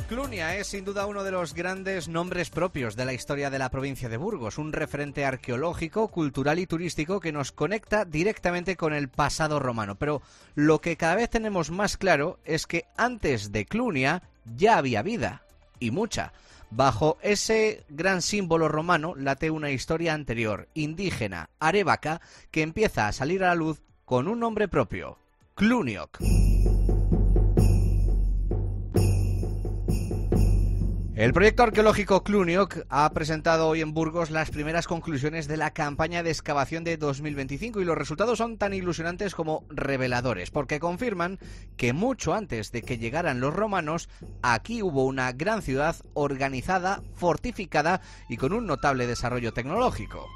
Clunia es sin duda uno de los grandes nombres propios de la historia de la provincia de Burgos, un referente arqueológico, cultural y turístico que nos conecta directamente con el pasado romano. Pero lo que cada vez tenemos más claro es que antes de Clunia ya había vida, y mucha. Bajo ese gran símbolo romano late una historia anterior, indígena, arévaca, que empieza a salir a la luz con un nombre propio: Clunioc. El proyecto arqueológico Clunioc ha presentado hoy en Burgos las primeras conclusiones de la campaña de excavación de 2025 y los resultados son tan ilusionantes como reveladores, porque confirman que mucho antes de que llegaran los romanos, aquí hubo una gran ciudad organizada, fortificada y con un notable desarrollo tecnológico.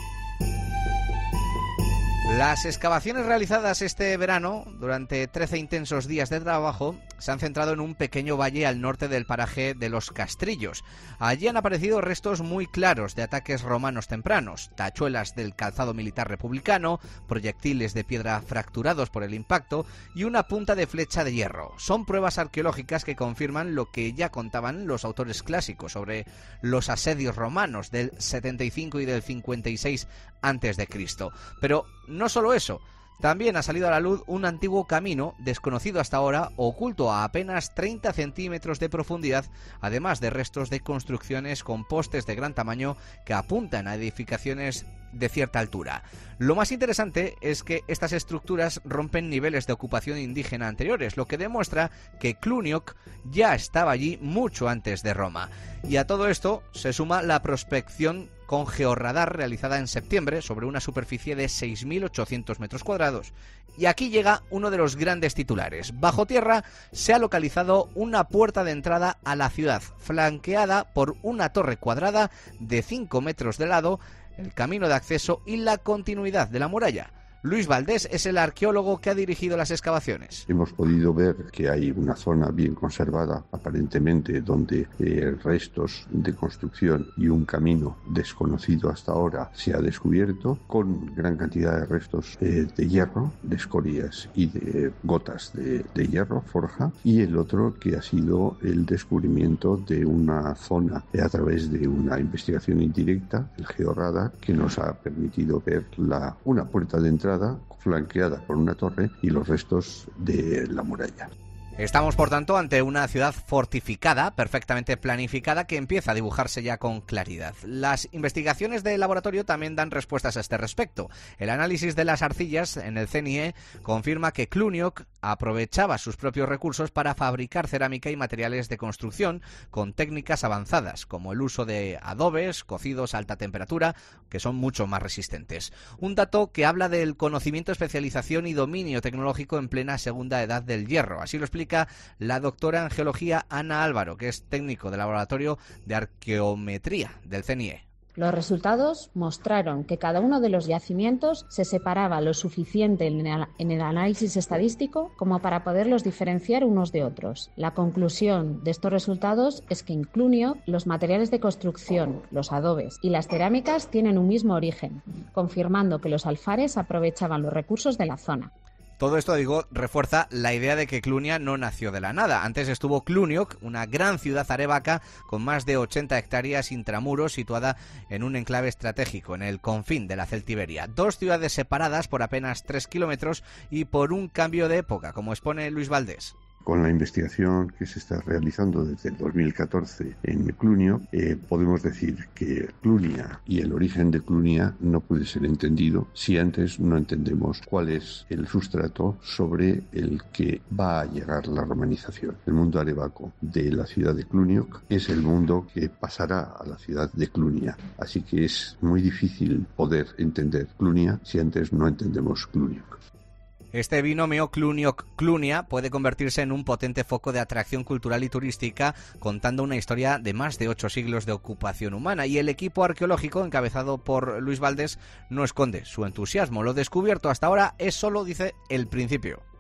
Las excavaciones realizadas este verano, durante 13 intensos días de trabajo, se han centrado en un pequeño valle al norte del paraje de Los Castrillos. Allí han aparecido restos muy claros de ataques romanos tempranos, tachuelas del calzado militar republicano, proyectiles de piedra fracturados por el impacto y una punta de flecha de hierro. Son pruebas arqueológicas que confirman lo que ya contaban los autores clásicos sobre los asedios romanos del 75 y del 56 a.C. Pero no solo eso, también ha salido a la luz un antiguo camino, desconocido hasta ahora, oculto a apenas 30 centímetros de profundidad, además de restos de construcciones con postes de gran tamaño que apuntan a edificaciones de cierta altura. Lo más interesante es que estas estructuras rompen niveles de ocupación indígena anteriores, lo que demuestra que Clunioc ya estaba allí mucho antes de Roma. Y a todo esto se suma la prospección con georradar realizada en septiembre sobre una superficie de 6.800 metros cuadrados. Y aquí llega uno de los grandes titulares. Bajo tierra se ha localizado una puerta de entrada a la ciudad, flanqueada por una torre cuadrada de 5 metros de lado, el camino de acceso y la continuidad de la muralla. Luis Valdés es el arqueólogo que ha dirigido las excavaciones. Hemos podido ver que hay una zona bien conservada, aparentemente, donde restos de construcción y un camino desconocido hasta ahora se ha descubierto, con gran cantidad de restos de hierro, de escorias y de gotas de hierro, forja, y el otro que ha sido el descubrimiento de una zona a través de una investigación indirecta, el georradar, que nos ha permitido ver una puerta de entrada flanqueada por una torre y los restos de la muralla. Estamos, por tanto, ante una ciudad fortificada, perfectamente planificada, que empieza a dibujarse ya con claridad. Las investigaciones de laboratorio también dan respuestas a este respecto. El análisis de las arcillas en el CNIE confirma que Clunioc aprovechaba sus propios recursos para fabricar cerámica y materiales de construcción con técnicas avanzadas, como el uso de adobes, cocidos a alta temperatura, que son mucho más resistentes. Un dato que habla del conocimiento, especialización y dominio tecnológico en plena segunda edad del hierro. Así lo explica la doctora en geología Ana Álvaro, que es técnico del laboratorio de arqueometría del CNIE. Los resultados mostraron que cada uno de los yacimientos se separaba lo suficiente en el análisis estadístico como para poderlos diferenciar unos de otros. La conclusión de estos resultados es que en Clunioc los materiales de construcción, los adobes y las cerámicas tienen un mismo origen, confirmando que los alfares aprovechaban los recursos de la zona. Todo esto, refuerza la idea de que Clunia no nació de la nada. Antes estuvo Clunioc, una gran ciudad arévaca con más de 80 hectáreas intramuros, situada en un enclave estratégico, en el confín de la Celtiberia. 2 ciudades separadas por apenas 3 kilómetros y por un cambio de época, como expone Luis Valdés. Con la investigación que se está realizando desde el 2014 en Clunioc, podemos decir que Clunia y el origen de Clunia no puede ser entendido si antes no entendemos cuál es el sustrato sobre el que va a llegar la romanización. El mundo arévaco de la ciudad de Clunioc es el mundo que pasará a la ciudad de Clunia. Así que es muy difícil poder entender Clunia si antes no entendemos Clunioc. Este binomio Clunioc-Clunia puede convertirse en un potente foco de atracción cultural y turística, contando una historia de más de 8 siglos de ocupación humana. Y el equipo arqueológico, encabezado por Luis Valdés, no esconde su entusiasmo. Lo descubierto hasta ahora es solo, dice, el principio.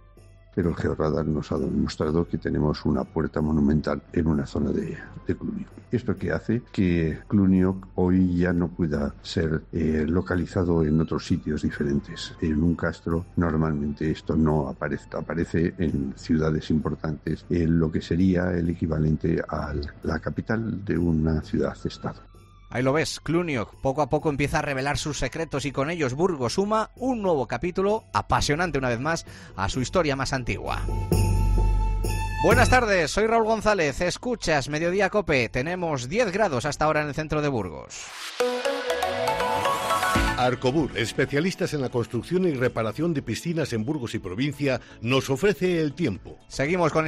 pero el georradar nos ha demostrado que tenemos una puerta monumental en una zona de Cluniac. Esto que hace que Cluniac hoy ya no pueda ser localizado en otros sitios diferentes. En un castro normalmente esto no aparece en ciudades importantes, en lo que sería el equivalente a la capital de una ciudad-estado. Ahí lo ves, Cluniac poco a poco empieza a revelar sus secretos y con ellos Burgos suma un nuevo capítulo apasionante una vez más a su historia más antigua. Buenas tardes, soy Raúl González, escuchas Mediodía Cope, tenemos 10 grados hasta ahora en el centro de Burgos. Arcobur, especialistas en la construcción y reparación de piscinas en Burgos y provincia, nos ofrece el tiempo. Seguimos con